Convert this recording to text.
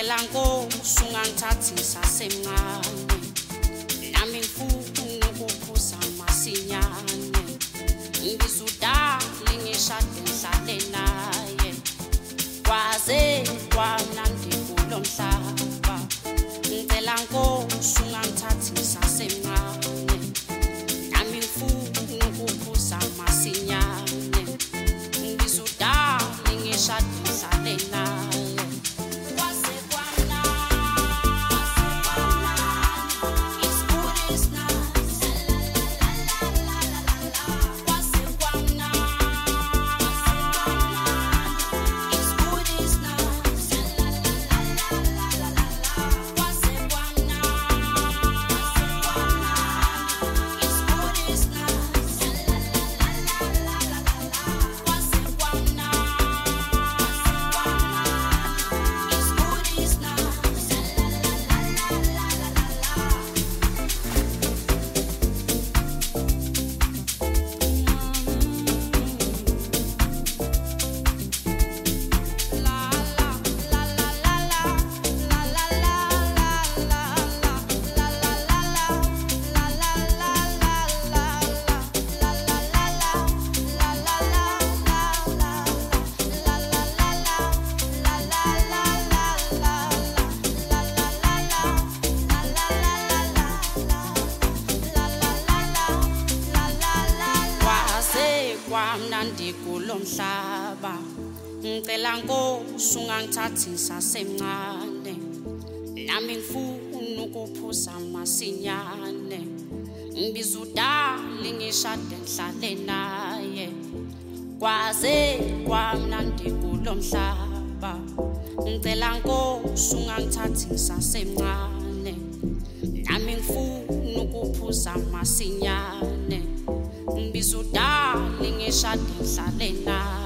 ngicela Nkosi ungangithathi sasemncane nami ngifuna ukuphuza masinyane ngizudala ngishade ngihlale naye kwaze kwamnandi kulomhlaba ngicela Nkosi ungangithathi sasemncane nami ngifuna ukuphuza masinyane ngizudala ngishade ngihlale naye kwamnandi kulomhlaba ngicela Nkosi ungangithathi sasemncane nami ngifuna ukuphuza masinyane ngizudala ngishade ngihlale naye kwaze kwamnandi kulomhlaba ngicela Nkosi ungangithathi sasemncane nami ngifuna ukuphuza masinyane ngizudala ngishade ngihlale naye